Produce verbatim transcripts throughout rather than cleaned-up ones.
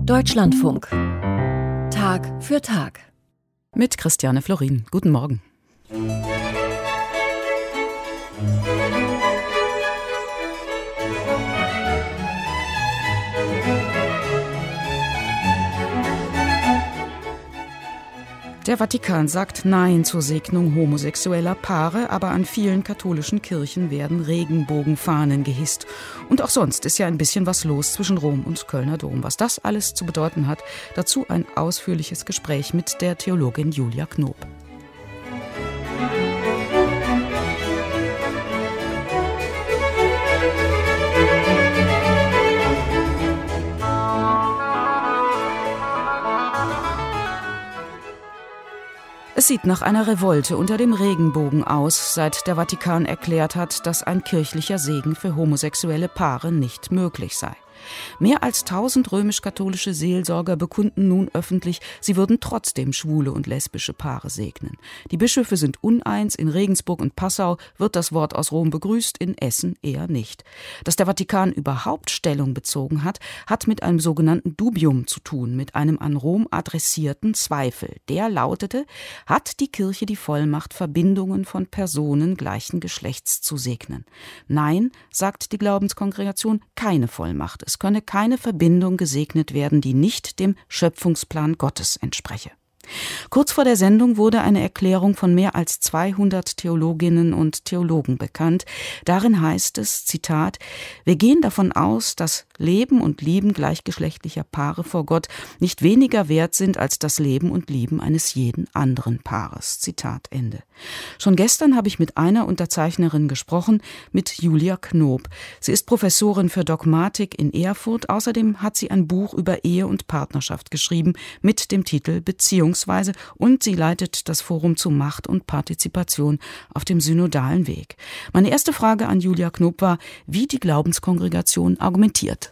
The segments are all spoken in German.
Deutschlandfunk. Tag für Tag. Mit Christiane Florin. Guten Morgen. Der Vatikan sagt Nein zur Segnung homosexueller Paare, aber an vielen katholischen Kirchen werden Regenbogenfahnen gehisst. Und auch sonst ist ja ein bisschen was los zwischen Rom und Kölner Dom. Was das alles zu bedeuten hat, dazu ein ausführliches Gespräch mit der Theologin Julia Knoop. Es sieht nach einer Revolte unter dem Regenbogen aus, seit der Vatikan erklärt hat, dass ein kirchlicher Segen für homosexuelle Paare nicht möglich sei. Mehr als tausend römisch-katholische Seelsorger bekunden nun öffentlich, sie würden trotzdem schwule und lesbische Paare segnen. Die Bischöfe sind uneins, in Regensburg und Passau wird das Wort aus Rom begrüßt, in Essen eher nicht. Dass der Vatikan überhaupt Stellung bezogen hat, hat mit einem sogenannten Dubium zu tun, mit einem an Rom adressierten Zweifel. Der lautete: Hat die Kirche die Vollmacht, Verbindungen von Personen gleichen Geschlechts zu segnen? Nein, sagt die Glaubenskongregation, keine Vollmacht. Es könne keine Verbindung gesegnet werden, die nicht dem Schöpfungsplan Gottes entspreche. Kurz vor der Sendung wurde eine Erklärung von mehr als zweihundert Theologinnen und Theologen bekannt. Darin heißt es, Zitat, wir gehen davon aus, dass Leben und Lieben gleichgeschlechtlicher Paare vor Gott nicht weniger wert sind als das Leben und Lieben eines jeden anderen Paares. Zitat Ende. Schon gestern habe ich mit einer Unterzeichnerin gesprochen, mit Julia Knoop. Sie ist Professorin für Dogmatik in Erfurt. Außerdem hat sie ein Buch über Ehe und Partnerschaft geschrieben mit dem Titel Beziehungs und sie leitet das Forum zu Macht und Partizipation auf dem synodalen Weg. Meine erste Frage an Julia Knoop war, wie die Glaubenskongregation argumentiert.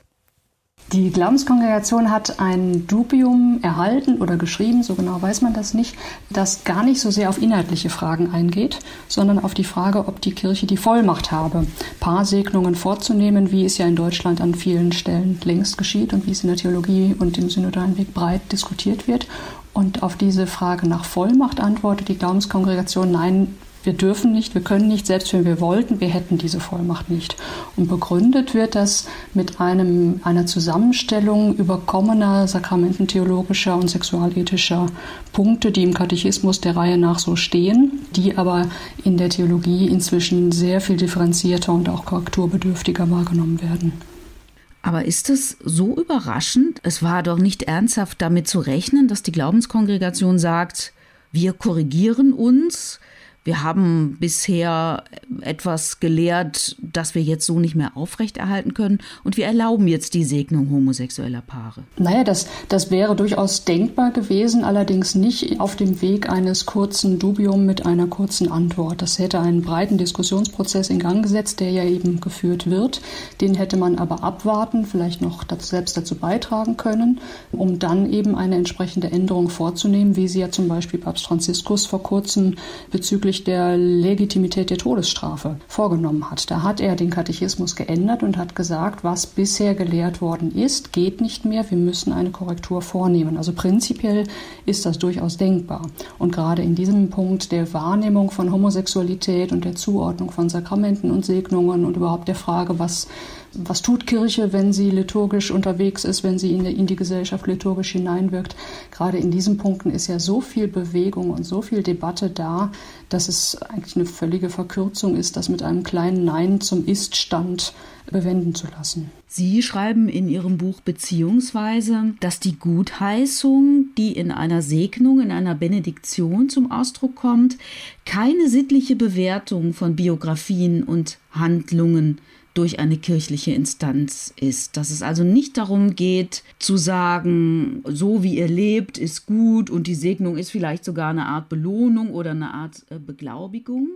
Die Glaubenskongregation hat ein Dubium erhalten oder geschrieben, so genau weiß man das nicht, das gar nicht so sehr auf inhaltliche Fragen eingeht, sondern auf die Frage, ob die Kirche die Vollmacht habe, Paarsegnungen vorzunehmen, wie es ja in Deutschland an vielen Stellen längst geschieht und wie es in der Theologie und im synodalen Weg breit diskutiert wird. Und auf diese Frage nach Vollmacht antwortet die Glaubenskongregation, nein, wir dürfen nicht, wir können nicht, selbst wenn wir wollten, wir hätten diese Vollmacht nicht. Und begründet wird das mit einem, einer Zusammenstellung überkommener sakramententheologischer und sexualethischer Punkte, die im Katechismus der Reihe nach so stehen, die aber in der Theologie inzwischen sehr viel differenzierter und auch korrekturbedürftiger wahrgenommen werden. Aber ist es so überraschend? Es war doch nicht ernsthaft damit zu rechnen, dass die Glaubenskongregation sagt, wir korrigieren uns. Wir haben bisher etwas gelehrt, das wir jetzt so nicht mehr aufrechterhalten können. Und wir erlauben jetzt die Segnung homosexueller Paare. Naja, das, das wäre durchaus denkbar gewesen, allerdings nicht auf dem Weg eines kurzen Dubium mit einer kurzen Antwort. Das hätte einen breiten Diskussionsprozess in Gang gesetzt, der ja eben geführt wird. Den hätte man aber abwarten, vielleicht noch dazu, selbst dazu beitragen können, um dann eben eine entsprechende Änderung vorzunehmen, wie sie ja zum Beispiel Papst Franziskus vor kurzem bezüglich der Legitimität der Todesstrafe vorgenommen hat. Da hat er den Katechismus geändert und hat gesagt, was bisher gelehrt worden ist, geht nicht mehr, wir müssen eine Korrektur vornehmen. Also prinzipiell ist das durchaus denkbar. Und gerade in diesem Punkt der Wahrnehmung von Homosexualität und der Zuordnung von Sakramenten und Segnungen und überhaupt der Frage, was Was tut Kirche, wenn sie liturgisch unterwegs ist, wenn sie in die, in die Gesellschaft liturgisch hineinwirkt? Gerade in diesen Punkten ist ja so viel Bewegung und so viel Debatte da, dass es eigentlich eine völlige Verkürzung ist, das mit einem kleinen Nein zum Ist-Stand bewenden zu lassen. Sie schreiben in Ihrem Buch beziehungsweise, dass die Gutheißung, die in einer Segnung, in einer Benediktion zum Ausdruck kommt, keine sittliche Bewertung von Biografien und Handlungen durch eine kirchliche Instanz ist. Dass es also nicht darum geht, zu sagen, so wie ihr lebt, ist gut und die Segnung ist vielleicht sogar eine Art Belohnung oder eine Art äh, Beglaubigung.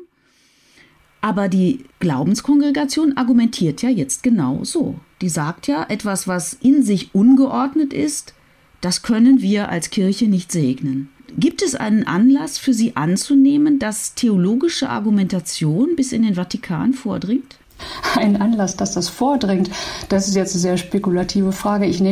Aber die Glaubenskongregation argumentiert ja jetzt genau so. Die sagt ja, etwas, was in sich ungeordnet ist, das können wir als Kirche nicht segnen. Gibt es einen Anlass für Sie anzunehmen, dass theologische Argumentation bis in den Vatikan vordringt? Ein Anlass, dass das vordringt, das ist jetzt eine sehr spekulative Frage. Ich nehme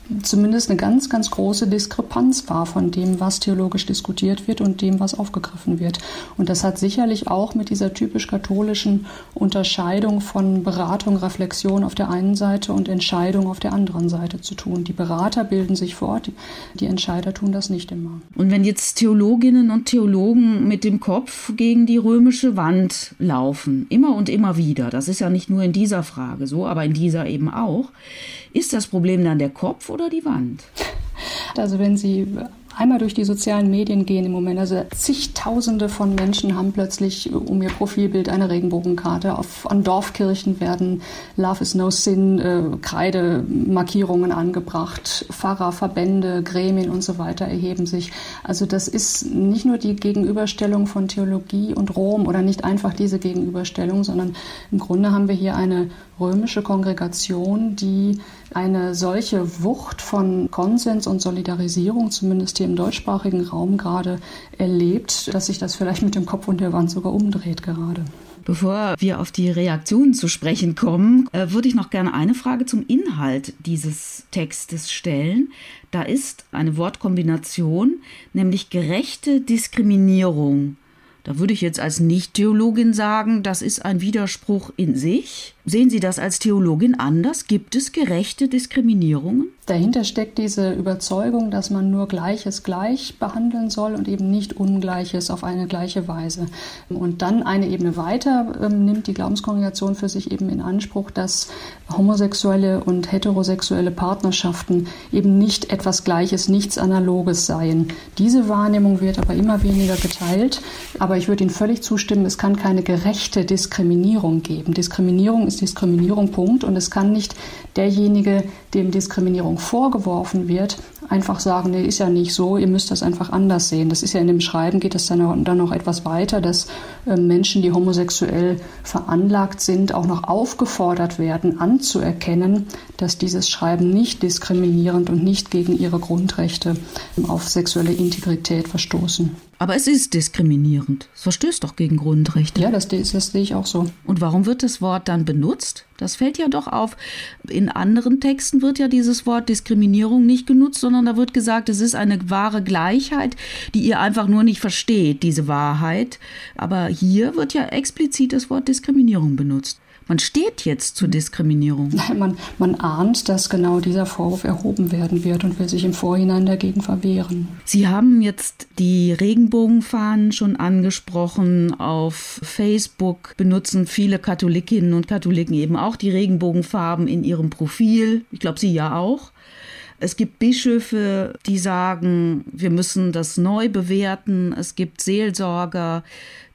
zumindest eine ganz, ganz große Diskrepanz war von dem, was theologisch diskutiert wird und dem, was aufgegriffen wird. Und das hat sicherlich auch mit dieser typisch katholischen Unterscheidung von Beratung, Reflexion auf der einen Seite und Entscheidung auf der anderen Seite zu tun. Die Berater bilden sich fort, die Entscheider tun das nicht immer. Und wenn jetzt Theologinnen und Theologen mit dem Kopf gegen die römische Wand laufen, immer und immer wieder, das ist ja nicht nur in dieser Frage so, aber in dieser eben auch, ist das Problem dann der Kopf oder die Wand? Also wenn Sie einmal durch die sozialen Medien gehen im Moment, also zigtausende von Menschen haben plötzlich um ihr Profilbild eine Regenbogenkarte. Auf, an Dorfkirchen werden Love is no sin, äh, Kreidemarkierungen angebracht. Pfarrer, Verbände, Gremien und so weiter erheben sich. Also das ist nicht nur die Gegenüberstellung von Theologie und Rom oder nicht einfach diese Gegenüberstellung, sondern im Grunde haben wir hier eine römische Kongregation, die eine solche Wucht von Konsens und Solidarisierung, zumindest hier im deutschsprachigen Raum gerade erlebt, dass sich das vielleicht mit dem Kopf und der Wand sogar umdreht gerade. Bevor wir auf die Reaktionen zu sprechen kommen, äh, würde ich noch gerne eine Frage zum Inhalt dieses Textes stellen. Da ist eine Wortkombination, nämlich gerechte Diskriminierung. Da würde ich jetzt als Nicht-Theologin sagen, das ist ein Widerspruch in sich. Sehen Sie das als Theologin anders? Gibt es gerechte Diskriminierungen? Dahinter steckt diese Überzeugung, dass man nur Gleiches gleich behandeln soll und eben nicht Ungleiches auf eine gleiche Weise. Und dann eine Ebene weiter ähm, nimmt die Glaubenskongregation für sich eben in Anspruch, dass homosexuelle und heterosexuelle Partnerschaften eben nicht etwas Gleiches, nichts Analoges seien. Diese Wahrnehmung wird aber immer weniger geteilt. Aber ich würde Ihnen völlig zustimmen, es kann keine gerechte Diskriminierung geben. Diskriminierung ist Diskriminierung, Punkt. Und es kann nicht derjenige, dem Diskriminierung vorgeworfen wird, einfach sagen, nee, ist ja nicht so, ihr müsst das einfach anders sehen. Das ist ja in dem Schreiben, geht es dann noch, dann noch etwas weiter, dass äh, Menschen, die homosexuell veranlagt sind, auch noch aufgefordert werden, anzuerkennen, dass dieses Schreiben nicht diskriminierend und nicht gegen ihre Grundrechte auf sexuelle Integrität verstoßen. Aber es ist diskriminierend. Es verstößt doch gegen Grundrechte. Ja, das, das, das sehe ich auch so. Und warum wird das Wort dann benutzt? Das fällt ja doch auf. In anderen Texten wird ja dieses Wort Diskriminierung nicht genutzt, sondern da wird gesagt, es ist eine wahre Gleichheit, die ihr einfach nur nicht versteht, diese Wahrheit. Aber hier wird ja explizit das Wort Diskriminierung benutzt. Man steht jetzt zur Diskriminierung. Man, man ahnt, dass genau dieser Vorwurf erhoben werden wird und will sich im Vorhinein dagegen verwehren. Sie haben jetzt die Regenbogenfahnen schon angesprochen. Auf Facebook benutzen viele Katholikinnen und Katholiken eben auch die Regenbogenfarben in ihrem Profil. Ich glaube, Sie ja auch. Es gibt Bischöfe, die sagen, wir müssen das neu bewerten. Es gibt Seelsorger,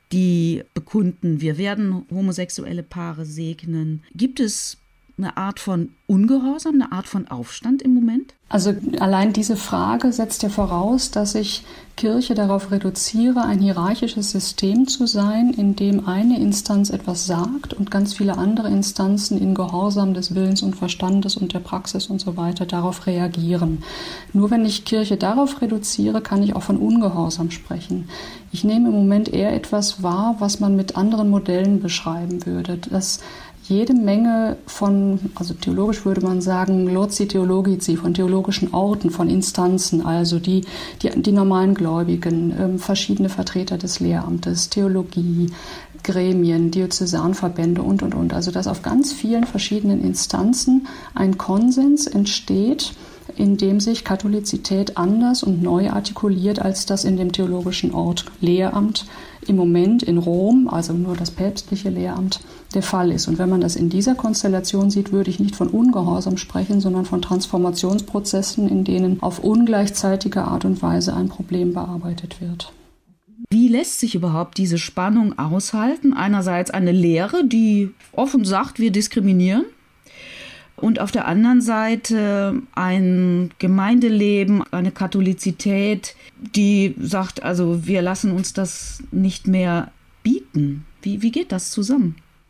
die bekunden, wir werden homosexuelle Paare segnen. Gibt es eine Art von Ungehorsam, eine Art von Aufstand im Moment? Also allein diese Frage setzt ja voraus, dass ich Kirche darauf reduziere, ein hierarchisches System zu sein, in dem eine Instanz etwas sagt und ganz viele andere Instanzen in Gehorsam des Willens und Verstandes und der Praxis und so weiter darauf reagieren. Nur wenn ich Kirche darauf reduziere, kann ich auch von Ungehorsam sprechen. Ich nehme im Moment eher etwas wahr, was man mit anderen Modellen beschreiben würde, dass jede Menge von, also theologisch würde man sagen, Loci Theologici, von theologischen Orten, von Instanzen, also die, die, die normalen Gläubigen, ähm, verschiedene Vertreter des Lehramtes, Theologie, Gremien, Diözesanverbände und, und, und. Also dass auf ganz vielen verschiedenen Instanzen ein Konsens entsteht, in dem sich Katholizität anders und neu artikuliert, als das in dem theologischen Ort Lehramt im Moment in Rom, also nur das päpstliche Lehramt, der Fall ist. Und wenn man das in dieser Konstellation sieht, würde ich nicht von Ungehorsam sprechen, sondern von Transformationsprozessen, in denen auf ungleichzeitige Art und Weise ein Problem bearbeitet wird. Wie lässt sich überhaupt diese Spannung aushalten? Einerseits eine Lehre, die offen sagt, wir diskriminieren. Und auf der anderen Seite ein Gemeindeleben, eine Katholizität, die sagt, also wir lassen uns das nicht mehr bieten. Wie, wie geht das zusammen?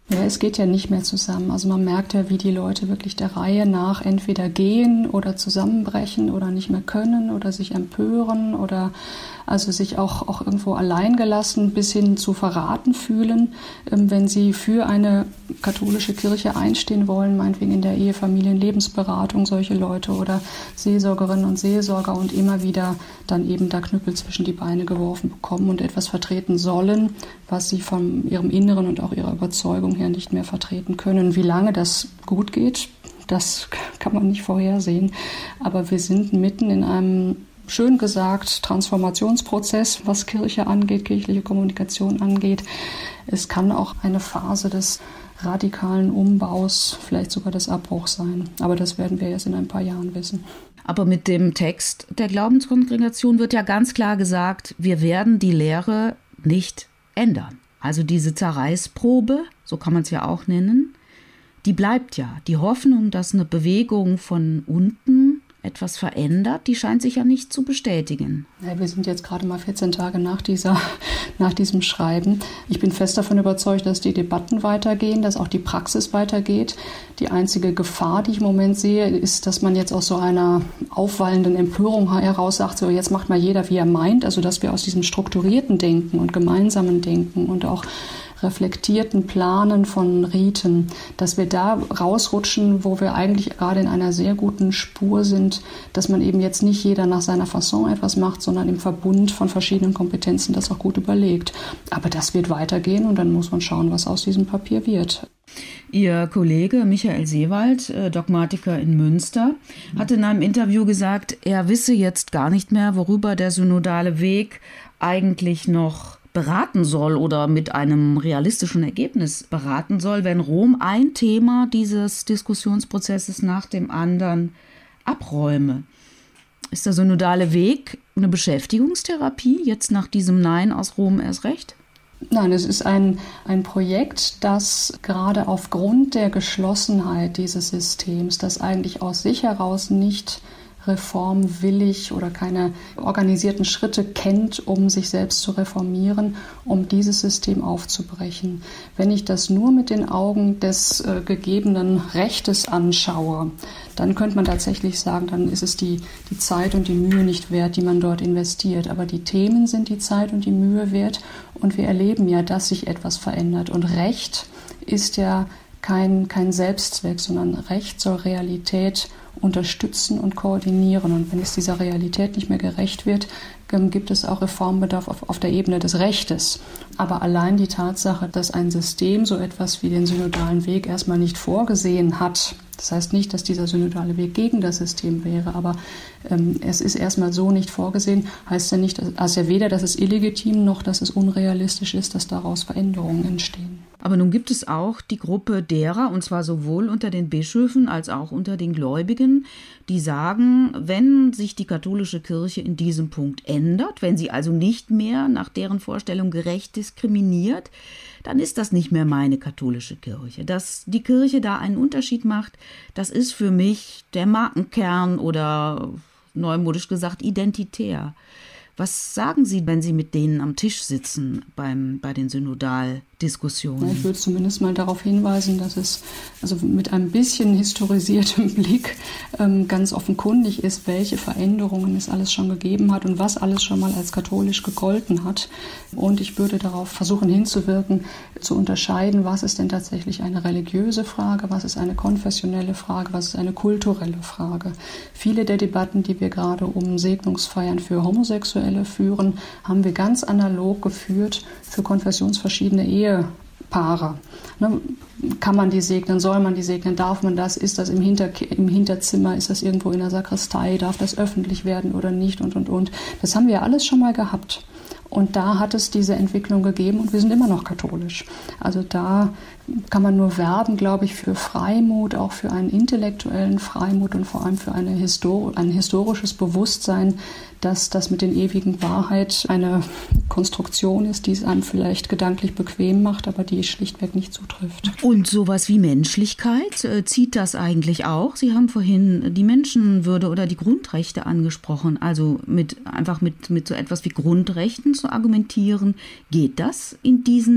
Ja, es geht ja nicht mehr zusammen. Also man merkt ja, wie die Leute wirklich der Reihe nach entweder gehen oder zusammenbrechen oder nicht mehr können oder sich empören oder also sich auch, auch irgendwo alleingelassen bis hin zu verraten fühlen, wenn sie für eine katholische Kirche einstehen wollen, meinetwegen in der Ehe, Familien, Lebensberatung, solche Leute oder Seelsorgerinnen und Seelsorger und immer wieder dann eben da Knüppel zwischen die Beine geworfen bekommen und etwas vertreten sollen, was sie von ihrem Inneren und auch ihrer Überzeugung her nicht mehr vertreten können. Wie lange das gut geht, das kann man nicht vorhersehen. Aber wir sind mitten in einem, schön gesagt, Transformationsprozess, was Kirche angeht, kirchliche Kommunikation angeht. Es kann auch eine Phase des radikalen Umbaus, vielleicht sogar des Abbruchs sein. Aber das werden wir erst in ein paar Jahren wissen. Aber mit dem Text der Glaubenskongregation wird ja ganz klar gesagt, wir werden die Lehre nicht ändern. Also diese Zerreißprobe, so kann man es ja auch nennen, die bleibt ja. Die Hoffnung, dass eine Bewegung von unten etwas verändert, die scheint sich ja nicht zu bestätigen. Ja, wir sind jetzt gerade mal vierzehn Tage nach, dieser, nach diesem Schreiben. Ich bin fest davon überzeugt, dass die Debatten weitergehen, dass auch die Praxis weitergeht. Die einzige Gefahr, die ich im Moment sehe, ist, dass man jetzt aus so einer aufwallenden Empörung heraus sagt, so jetzt macht mal jeder, wie er meint. Also dass wir aus diesem strukturierten Denken und gemeinsamen Denken und auch reflektierten Planen von Riten, dass wir da rausrutschen, wo wir eigentlich gerade in einer sehr guten Spur sind, dass man eben jetzt nicht jeder nach seiner Fasson etwas macht, sondern im Verbund von verschiedenen Kompetenzen das auch gut überlegt. Aber das wird weitergehen und dann muss man schauen, was aus diesem Papier wird. Ihr Kollege Michael Seewald, Dogmatiker in Münster, hat in einem Interview gesagt, er wisse jetzt gar nicht mehr, worüber der synodale Weg eigentlich noch beraten soll oder mit einem realistischen Ergebnis beraten soll, wenn Rom ein Thema dieses Diskussionsprozesses nach dem anderen abräume. Ist der synodale Weg eine Beschäftigungstherapie, jetzt nach diesem Nein aus Rom erst recht? Nein, es ist ein, ein Projekt, das gerade aufgrund der Geschlossenheit dieses Systems, das eigentlich aus sich heraus nicht reformwillig oder keine organisierten Schritte kennt, um sich selbst zu reformieren, um dieses System aufzubrechen. Wenn ich das nur mit den Augen des äh, gegebenen Rechtes anschaue, dann könnte man tatsächlich sagen, dann ist es die, die Zeit und die Mühe nicht wert, die man dort investiert. Aber die Themen sind die Zeit und die Mühe wert und wir erleben ja, dass sich etwas verändert. Und Recht ist ja kein, kein Selbstzweck, sondern Recht soll Realität unterstützen und koordinieren. Und wenn es dieser Realität nicht mehr gerecht wird, gibt es auch Reformbedarf auf, auf der Ebene des Rechtes. Aber allein die Tatsache, dass ein System so etwas wie den synodalen Weg erstmal nicht vorgesehen hat, das heißt nicht, dass dieser synodale Weg gegen das System wäre, aber ähm, es ist erstmal so nicht vorgesehen, heißt ja nicht, also ja weder, dass es illegitim noch, dass es unrealistisch ist, dass daraus Veränderungen entstehen. Aber nun gibt es auch die Gruppe derer, und zwar sowohl unter den Bischöfen als auch unter den Gläubigen, die sagen, wenn sich die katholische Kirche in diesem Punkt ändert, wenn sie also nicht mehr nach deren Vorstellung gerecht diskriminiert, dann ist das nicht mehr meine katholische Kirche. Dass die Kirche da einen Unterschied macht, das ist für mich der Markenkern oder neumodisch gesagt identitär. Was sagen Sie, wenn Sie mit denen am Tisch sitzen beim, bei den Synodaldiskussionen? Ich würde zumindest mal darauf hinweisen, dass es also mit ein bisschen historisiertem Blick ähm, ganz offenkundig ist, welche Veränderungen es alles schon gegeben hat und was alles schon mal als katholisch gegolten hat. Und ich würde darauf versuchen hinzuwirken, zu unterscheiden, was ist denn tatsächlich eine religiöse Frage, was ist eine konfessionelle Frage, was ist eine kulturelle Frage. Viele der Debatten, die wir gerade um Segnungsfeiern für Homosexuelle führen, haben wir ganz analog geführt für konfessionsverschiedene Ehepaare. Ne, kann man die segnen, soll man die segnen, darf man das, ist das im, Hinter, im Hinterzimmer, ist das irgendwo in der Sakristei, darf das öffentlich werden oder nicht und, und, und. Das haben wir alles schon mal gehabt. Und da hat es diese Entwicklung gegeben und wir sind immer noch katholisch. Also da kann man nur werben, glaube ich, für Freimut, auch für einen intellektuellen Freimut und vor allem für eine Histor- ein historisches Bewusstsein, dass das mit den ewigen Wahrheit eine Konstruktion ist, die es einem vielleicht gedanklich bequem macht, aber die schlichtweg nicht zutrifft. Und sowas wie Menschlichkeit, äh, zieht das eigentlich auch? Sie haben vorhin die Menschenwürde oder die Grundrechte angesprochen, also mit einfach mit, mit so etwas wie Grundrechten zu argumentieren. Geht das in diesen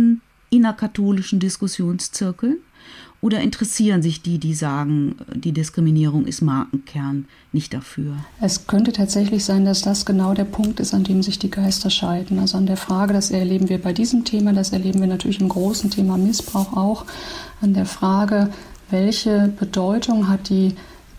innerkatholischen Diskussionszirkeln? Oder interessieren sich die, die sagen, die Diskriminierung ist Markenkern, nicht dafür? Es könnte tatsächlich sein, dass das genau der Punkt ist, an dem sich die Geister scheiden. Also an der Frage, das erleben wir bei diesem Thema, das erleben wir natürlich im großen Thema Missbrauch auch, an der Frage, welche Bedeutung hat die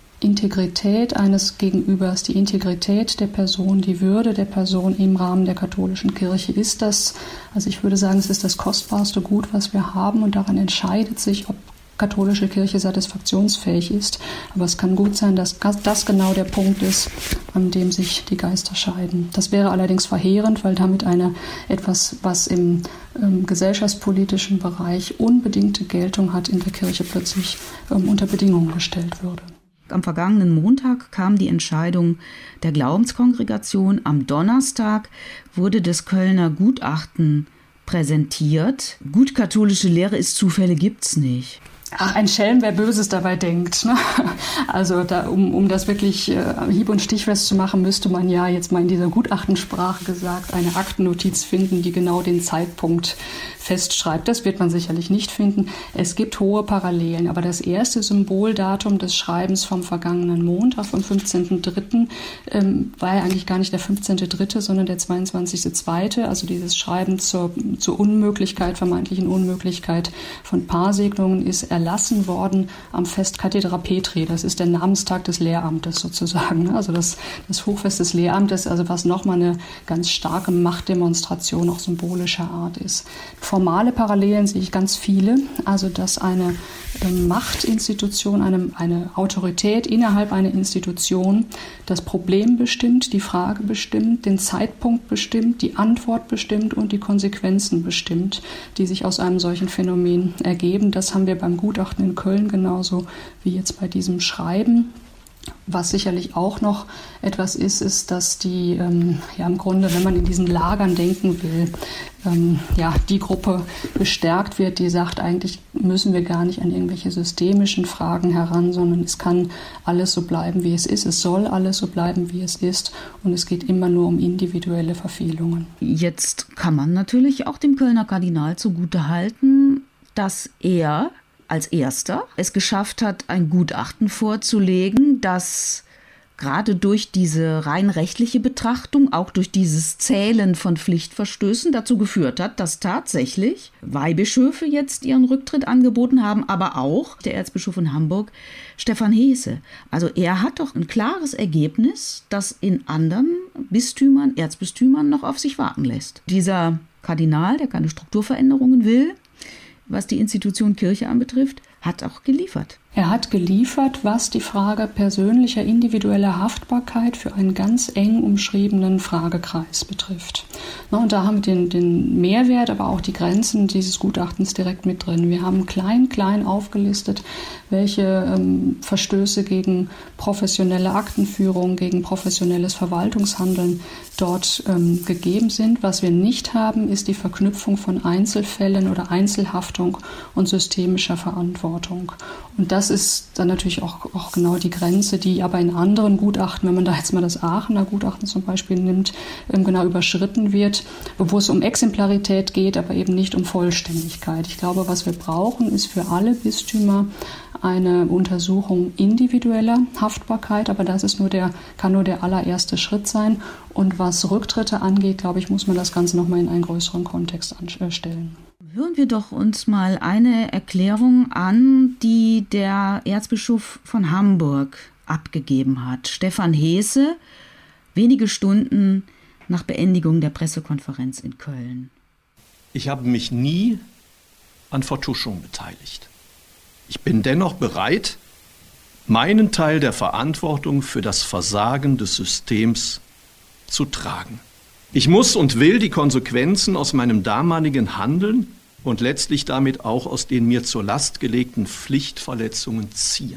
Integrität eines Gegenübers, die Integrität der Person, die Würde der Person im Rahmen der katholischen Kirche. Ist das, also ich würde sagen, es ist das kostbarste Gut, was wir haben, und daran entscheidet sich, ob katholische Kirche satisfaktionsfähig ist. Aber es kann gut sein, dass das genau der Punkt ist, an dem sich die Geister scheiden. Das wäre allerdings verheerend, weil damit eine etwas, was im ähm, gesellschaftspolitischen Bereich unbedingte Geltung hat, in der Kirche plötzlich ähm, unter Bedingungen gestellt würde. Am vergangenen Montag kam die Entscheidung der Glaubenskongregation. Am Donnerstag wurde das Kölner Gutachten präsentiert. Gut katholische Lehre ist, Zufälle gibt's nicht. Ach, ein Schelm, wer Böses dabei denkt. Ne? Also da, um, um das wirklich äh, hieb- und stichfest zu machen, müsste man ja jetzt mal in dieser Gutachtensprache gesagt eine Aktennotiz finden, die genau den Zeitpunkt festschreibt. Das wird man sicherlich nicht finden. Es gibt hohe Parallelen, aber das erste Symboldatum des Schreibens vom vergangenen Montag, vom fünfzehnten dritten, ähm, war ja eigentlich gar nicht der fünfzehnte dritte, sondern der zweiundzwanzigste zweite Also dieses Schreiben zur, zur Unmöglichkeit, vermeintlichen Unmöglichkeit von Paarsegnungen ist erlassen worden am Fest Cathedra Petri. Das ist der Namenstag des Lehramtes sozusagen. Also das, das Hochfest des Lehramtes, also was nochmal eine ganz starke Machtdemonstration auch symbolischer Art ist. Formale Parallelen sehe ich ganz viele. Also dass eine äh, Machtinstitution, eine, eine Autorität innerhalb einer Institution das Problem bestimmt, die Frage bestimmt, den Zeitpunkt bestimmt, die Antwort bestimmt und die Konsequenzen bestimmt, die sich aus einem solchen Phänomen ergeben. Das haben wir beim Gutachten in Köln genauso wie jetzt bei diesem Schreiben. Was sicherlich auch noch etwas ist, ist, dass die, ähm, ja im Grunde, wenn man in diesen Lagern denken will, ähm, ja, die Gruppe gestärkt wird, die sagt, eigentlich müssen wir gar nicht an irgendwelche systemischen Fragen heran, sondern es kann alles so bleiben, wie es ist. Es soll alles so bleiben, wie es ist. Und es geht immer nur um individuelle Verfehlungen. Jetzt kann man natürlich auch dem Kölner Kardinal zugutehalten, dass er als Erster es geschafft hat, ein Gutachten vorzulegen, das gerade durch diese rein rechtliche Betrachtung, auch durch dieses Zählen von Pflichtverstößen dazu geführt hat, dass tatsächlich Weihbischöfe jetzt ihren Rücktritt angeboten haben, aber auch der Erzbischof in Hamburg, Stefan Heese. Also er hat doch ein klares Ergebnis, das in anderen Bistümern, Erzbistümern noch auf sich warten lässt. Dieser Kardinal, der keine Strukturveränderungen will, was die Institution Kirche anbetrifft, hat auch geliefert. Er hat geliefert, was die Frage persönlicher, individueller Haftbarkeit für einen ganz eng umschriebenen Fragekreis betrifft. Na, und da haben wir den, den Mehrwert, aber auch die Grenzen dieses Gutachtens direkt mit drin. Wir haben klein, klein aufgelistet, welche ähm, Verstöße gegen professionelle Aktenführung, gegen professionelles Verwaltungshandeln dort ähm, gegeben sind. Was wir nicht haben, ist die Verknüpfung von Einzelfällen oder Einzelhaftung und systemischer Verantwortung. Und das ist dann natürlich auch, auch genau die Grenze, die aber in anderen Gutachten, wenn man da jetzt mal das Aachener Gutachten zum Beispiel nimmt, ähm, genau überschritten wird, wo es um Exemplarität geht, aber eben nicht um Vollständigkeit. Ich glaube, was wir brauchen, ist für alle Bistümer eine Untersuchung individueller Haftbarkeit, aber das ist nur der, kann nur der allererste Schritt sein. Und was Rücktritte angeht, glaube ich, muss man das Ganze nochmal in einen größeren Kontext anstellen. Hören wir doch uns mal eine Erklärung an, die der Erzbischof von Hamburg abgegeben hat. Stefan Heese, wenige Stunden nach Beendigung der Pressekonferenz in Köln. Ich habe mich nie an Vertuschung beteiligt. Ich bin dennoch bereit, meinen Teil der Verantwortung für das Versagen des Systems zu tragen. Ich muss und will die Konsequenzen aus meinem damaligen Handeln und letztlich damit auch aus den mir zur Last gelegten Pflichtverletzungen ziehen.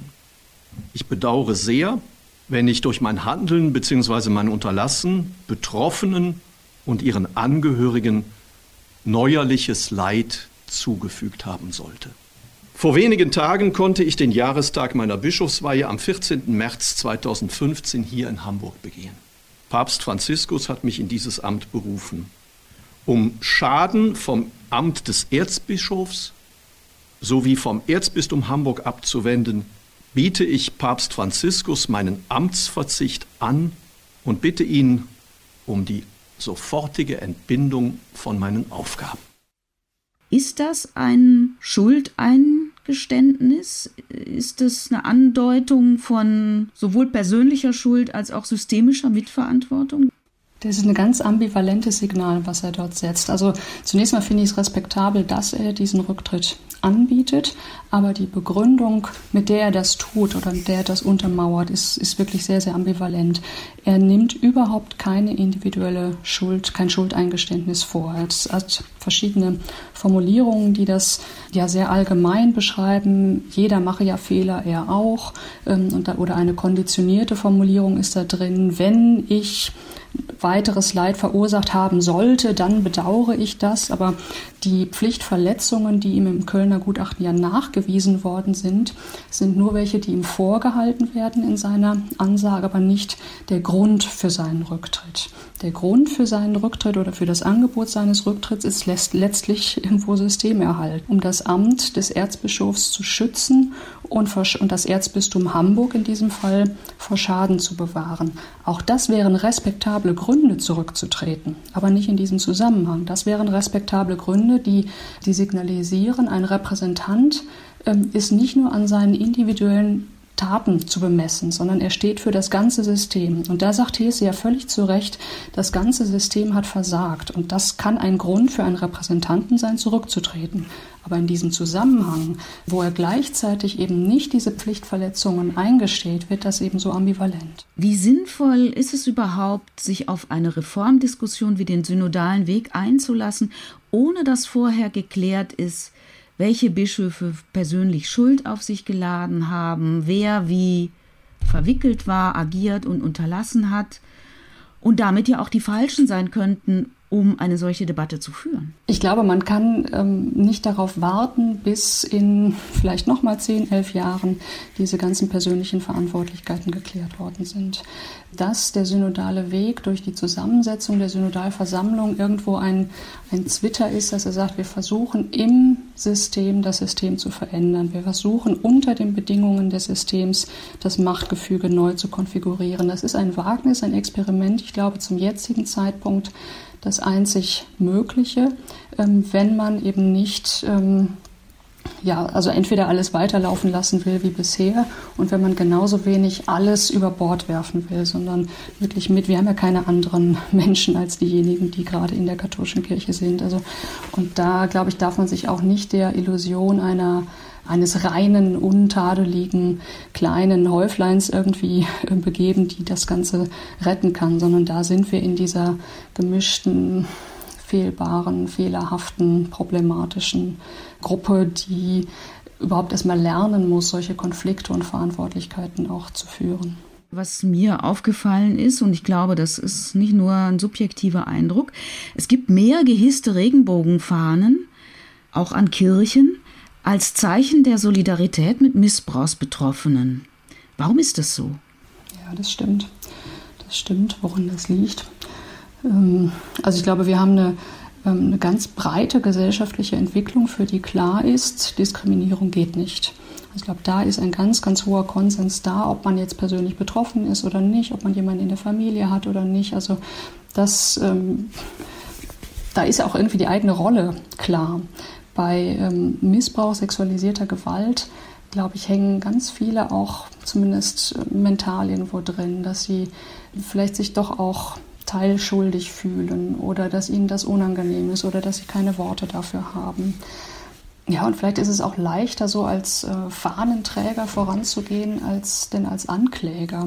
Ich bedauere sehr, wenn ich durch mein Handeln bzw. mein Unterlassen Betroffenen und ihren Angehörigen neuerliches Leid zugefügt haben sollte. Vor wenigen Tagen konnte ich den Jahrestag meiner Bischofsweihe am vierzehnten März zweitausendfünfzehn hier in Hamburg begehen. Papst Franziskus hat mich in dieses Amt berufen. Um Schaden vom Amt des Erzbischofs sowie vom Erzbistum Hamburg abzuwenden, biete ich Papst Franziskus meinen Amtsverzicht an und bitte ihn um die sofortige Entbindung von meinen Aufgaben. Ist das ein Schuldeingeständnis? Ist das eine Andeutung von sowohl persönlicher Schuld als auch systemischer Mitverantwortung? Das ist ein ganz ambivalentes Signal, was er dort setzt. Also zunächst mal finde ich es respektabel, dass er diesen Rücktritt anbietet, aber die Begründung, mit der er das tut oder mit der er das untermauert, ist, ist wirklich sehr, sehr ambivalent. Er nimmt überhaupt keine individuelle Schuld, kein Schuldeingeständnis vor. Er hat verschiedene Formulierungen, die das ja sehr allgemein beschreiben. Jeder mache ja Fehler, er auch. Oder eine konditionierte Formulierung ist da drin. Wenn ich weiteres Leid verursacht haben sollte, dann bedauere ich das. Aber die Pflichtverletzungen, die ihm im Kölner Gutachten ja nachgewiesen worden sind, sind nur welche, die ihm vorgehalten werden in seiner Ansage, aber nicht der Grund für seinen Rücktritt. Der Grund für seinen Rücktritt oder für das Angebot seines Rücktritts ist letztlich irgendwo Systemerhalt, um das Amt des Erzbischofs zu schützen und das Erzbistum Hamburg in diesem Fall vor Schaden zu bewahren. Auch das wären respektable Gründe, zurückzutreten, aber nicht in diesem Zusammenhang. Das wären respektable Gründe, die, die signalisieren, ein Repräsentant ähm, ist nicht nur an seinen individuellen Taten zu bemessen, sondern er steht für das ganze System. Und da sagt Hesse ja völlig zu Recht, das ganze System hat versagt. Und das kann ein Grund für einen Repräsentanten sein, zurückzutreten. Aber in diesem Zusammenhang, wo er gleichzeitig eben nicht diese Pflichtverletzungen eingesteht, wird das eben so ambivalent. Wie sinnvoll ist es überhaupt, sich auf eine Reformdiskussion wie den synodalen Weg einzulassen, ohne dass vorher geklärt ist, welche Bischöfe persönlich Schuld auf sich geladen haben, wer wie verwickelt war, agiert und unterlassen hat und damit ja auch die Falschen sein könnten, um eine solche Debatte zu führen? Ich glaube, man kann ähm, nicht darauf warten, bis in vielleicht noch mal zehn, elf Jahren diese ganzen persönlichen Verantwortlichkeiten geklärt worden sind. Dass der synodale Weg durch die Zusammensetzung der Synodalversammlung irgendwo ein, ein Zwitter ist, dass er sagt, wir versuchen im System das System zu verändern. Wir versuchen unter den Bedingungen des Systems das Machtgefüge neu zu konfigurieren. Das ist ein Wagnis, ein Experiment, ich glaube, zum jetzigen Zeitpunkt das einzig Mögliche, ähm, wenn man eben nicht, ähm, ja, also entweder alles weiterlaufen lassen will wie bisher und wenn man genauso wenig alles über Bord werfen will, sondern wirklich mit, wir haben ja keine anderen Menschen als diejenigen, die gerade in der katholischen Kirche sind. Also, und da, glaube ich, darf man sich auch nicht der Illusion einer eines reinen, untadeligen, kleinen Häufleins irgendwie begeben, die das Ganze retten kann, sondern da sind wir in dieser gemischten, fehlbaren, fehlerhaften, problematischen Gruppe, die überhaupt erstmal lernen muss, solche Konflikte und Verantwortlichkeiten auch zu führen. Was mir aufgefallen ist, und ich glaube, das ist nicht nur ein subjektiver Eindruck, es gibt mehr gehisste Regenbogenfahnen, auch an Kirchen, als Zeichen der Solidarität mit Missbrauchsbetroffenen. Warum ist das so? Ja, das stimmt. Das stimmt, woran das liegt. Also ich glaube, wir haben eine, eine ganz breite gesellschaftliche Entwicklung, für die klar ist, Diskriminierung geht nicht. Also ich glaube, da ist ein ganz, ganz hoher Konsens da, ob man jetzt persönlich betroffen ist oder nicht, ob man jemanden in der Familie hat oder nicht. Also das, da ist auch irgendwie die eigene Rolle klar. Bei ähm, Missbrauch, sexualisierter Gewalt, glaube ich, hängen ganz viele auch zumindest mental irgendwo drin, dass sie vielleicht sich doch auch teilschuldig fühlen oder dass ihnen das unangenehm ist oder dass sie keine Worte dafür haben. Ja, und vielleicht ist es auch leichter, so als äh, Fahnenträger voranzugehen, als denn als Ankläger.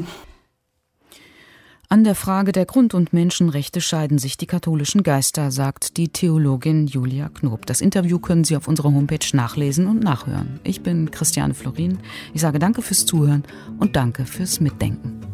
An der Frage der Grund- und Menschenrechte scheiden sich die katholischen Geister, sagt die Theologin Julia Knob. Das Interview können Sie auf unserer Homepage nachlesen und nachhören. Ich bin Christiane Florin. Ich sage danke fürs Zuhören und danke fürs Mitdenken.